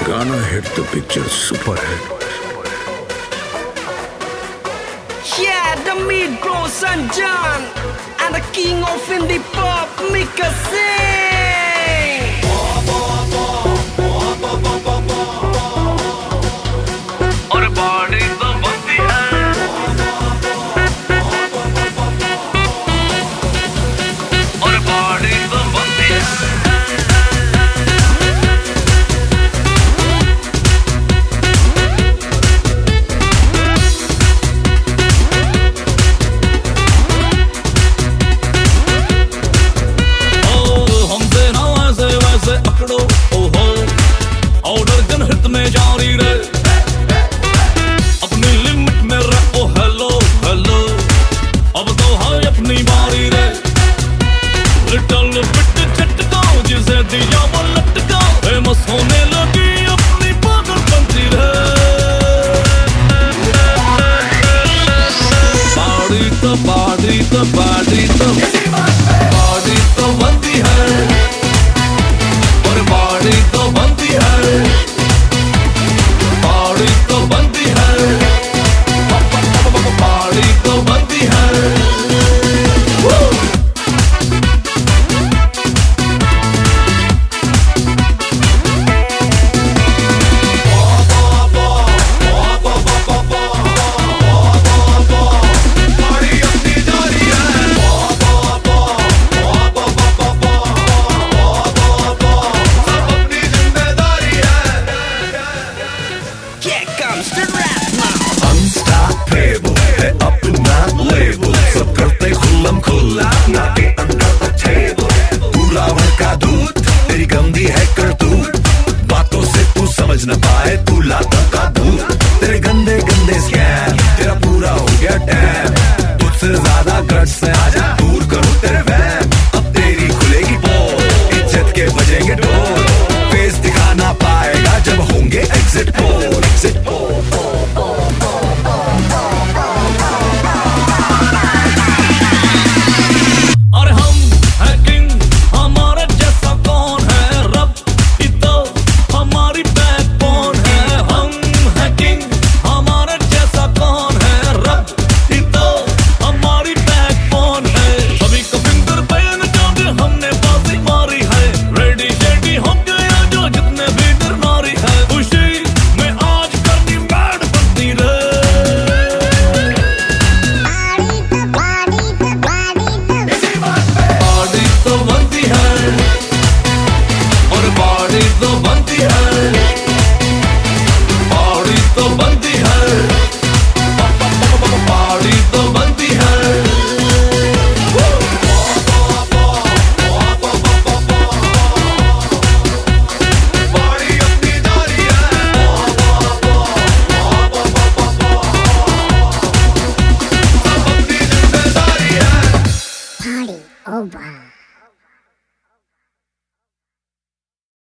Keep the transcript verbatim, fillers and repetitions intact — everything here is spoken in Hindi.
Gonna hit the picture super hit. Yeah, the mid-grown San John and the king of indie pop, Mika Singh. और बॉडी तो बनती है, और बॉडी तो बनती है। ऑर्डर गन हित में जारी रहे, अपनी लिमिट में रहे। ओ हेलो हेलो, अब तो है अपनी बारी रे। लिटिल बिट झटका जिसे दिया वो लटका, फेमस होने लगी अपनी पागलपंती रे। बाड़ी तो बाड़ी तो बाड़ी तो बाड़ी तो बनती है, और बाड़ी तो बनती है, बाड़ी तो बनती है, बाड़ी तो बनती है। Unstoppable है अपना लेबल, सब करते खुल्लम खुल्ला, नाके अंडर द टेबल। पूरा भड़का दूध, तेरी गंदी है करतूत, बातों से तू समझ न पाए, तू लाता का दूध। तेरे गंदे गंदे स्कैम, तेरा पूरा हो गया डैम। तुझसे ज्यादा गट्स से आजा दूर करूं तेरे वैम। अब तेरी खुलेगी पोल, इज्जत के बजेंगे ढोल।